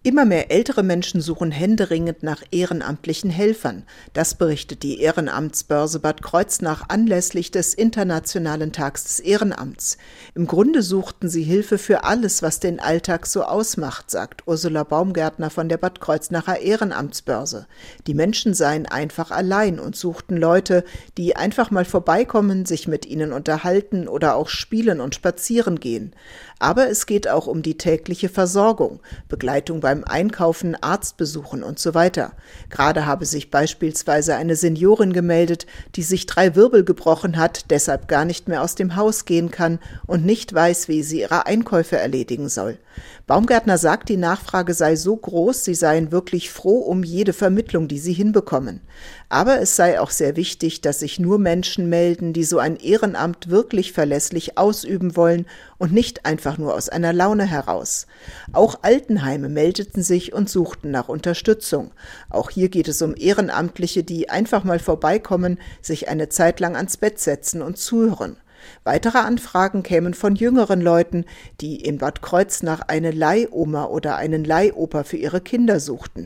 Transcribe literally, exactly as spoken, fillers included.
Immer mehr ältere Menschen suchen händeringend nach ehrenamtlichen Helfern. Das berichtet die Ehrenamtsbörse Bad Kreuznach anlässlich des Internationalen Tags des Ehrenamts. Im Grunde suchten sie Hilfe für alles, was den Alltag so ausmacht, sagt Ursula Baumgärtner von der Bad Kreuznacher Ehrenamtsbörse. Die Menschen seien einfach allein und suchten Leute, die einfach mal vorbeikommen, sich mit ihnen unterhalten oder auch spielen und spazieren gehen. Aber es geht auch um die tägliche Versorgung, Begleitung beim Einkaufen, Arztbesuchen und so weiter. Gerade habe sich beispielsweise eine Seniorin gemeldet, die sich drei Wirbel gebrochen hat, deshalb gar nicht mehr aus dem Haus gehen kann und nicht weiß, wie sie ihre Einkäufe erledigen soll. Baumgärtner sagt, die Nachfrage sei so groß, sie seien wirklich froh um jede Vermittlung, die sie hinbekommen. Aber es sei auch sehr wichtig, dass sich nur Menschen melden, die so ein Ehrenamt wirklich verlässlich ausüben wollen und nicht einfach nur aus einer Laune heraus. Auch Altenheime meldeten sich und suchten nach Unterstützung. Auch hier geht es um Ehrenamtliche, die einfach mal vorbeikommen, sich eine Zeit lang ans Bett setzen und zuhören. Weitere Anfragen kämen von jüngeren Leuten, die in Bad Kreuznach eine Leihoma oder einen Leihopa für ihre Kinder suchten.